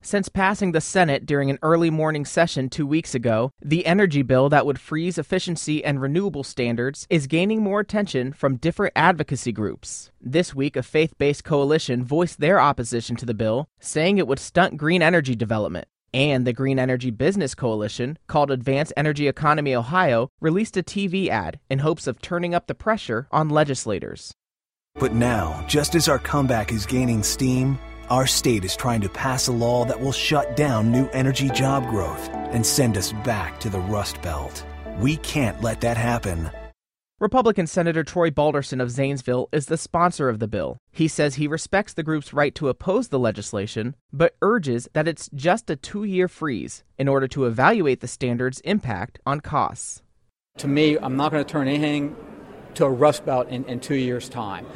Since passing the Senate during an early morning session 2 weeks ago, the energy bill that would freeze efficiency and renewable standards is gaining more attention from different advocacy groups. This week, a faith-based coalition voiced their opposition to the bill, saying it would stunt green energy development. And the Green Energy Business Coalition, called Advanced Energy Economy Ohio, released a TV ad in hopes of turning up the pressure on legislators. But now, just as our comeback is gaining steam, our state is trying to pass a law that will shut down new energy job growth and send us back to the Rust Belt. We can't let that happen. Republican Senator Troy Balderson of Zanesville is the sponsor of the bill. He says he respects the group's right to oppose the legislation, but urges that it's just a 2-year freeze in order to evaluate the standard's impact on costs. To me, I'm not going to turn anything to a Rust Belt in 2 years' time.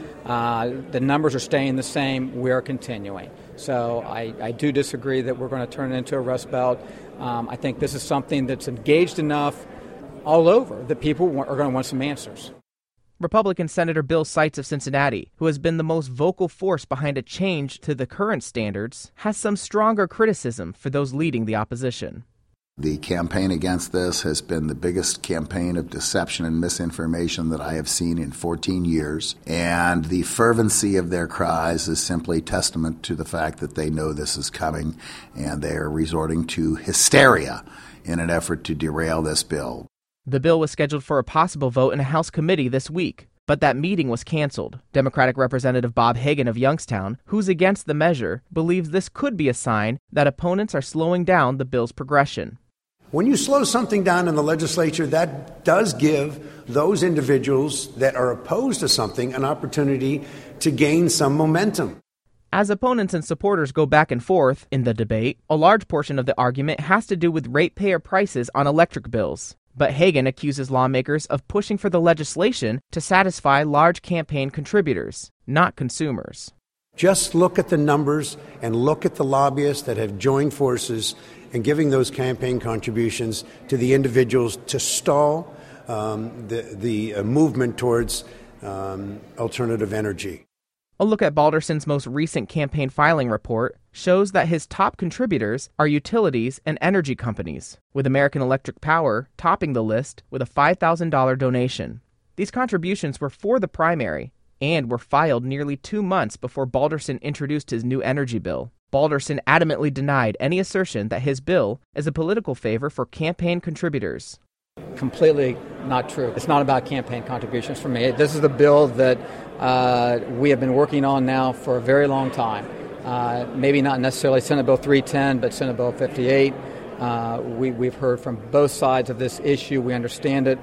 The numbers are staying the same. We're continuing. So I do disagree that we're going to turn it into a Rust Belt. I think this is something that's engaged enough all over that people are going to want some answers. Republican Senator Bill Seitz of Cincinnati, who has been the most vocal force behind a change to the current standards, has some stronger criticism for those leading the opposition. The campaign against this has been the biggest campaign of deception and misinformation that I have seen in 14 years, and the fervency of their cries is simply testament to the fact that they know this is coming, and they are resorting to hysteria in an effort to derail this bill. The bill was scheduled for a possible vote in a House committee this week, but that meeting was canceled. Democratic Representative Bob Hagan of Youngstown, who's against the measure, believes this could be a sign that opponents are slowing down the bill's progression. When you slow something down in the legislature, that does give those individuals that are opposed to something an opportunity to gain some momentum. As opponents and supporters go back and forth in the debate, a large portion of the argument has to do with ratepayer prices on electric bills. But Hagan accuses lawmakers of pushing for the legislation to satisfy large campaign contributors, not consumers. Just look at the numbers and look at the lobbyists that have joined forces in giving those campaign contributions to the individuals to stall the movement towards alternative energy. A look at Balderson's most recent campaign filing report shows that his top contributors are utilities and energy companies, with American Electric Power topping the list with a $5,000 donation. These contributions were for the primary and were filed nearly 2 months before Balderson introduced his new energy bill. Balderson adamantly denied any assertion that his bill is a political favor for campaign contributors. Completely not true. It's not about campaign contributions for me. This is the bill that we have been working on now for a very long time. Maybe not necessarily Senate Bill 310, but Senate Bill 58. We've heard from both sides of this issue. We understand it.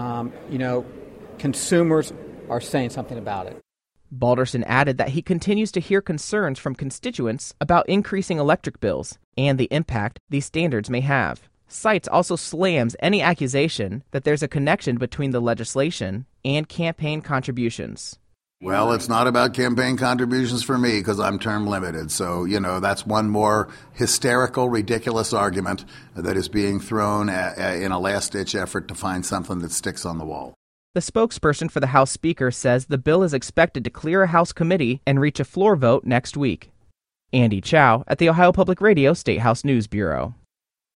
Consumers are saying something about it. Balderson added that he continues to hear concerns from constituents about increasing electric bills and the impact these standards may have. Seitz also slams any accusation that there's a connection between the legislation and campaign contributions. Well, it's not about campaign contributions for me because I'm term limited. So, that's one more hysterical, ridiculous argument that is being thrown in a last-ditch effort to find something that sticks on the wall. The spokesperson for the House Speaker says the bill is expected to clear a House committee and reach a floor vote next week. Andy Chow at the Ohio Public Radio State House News Bureau.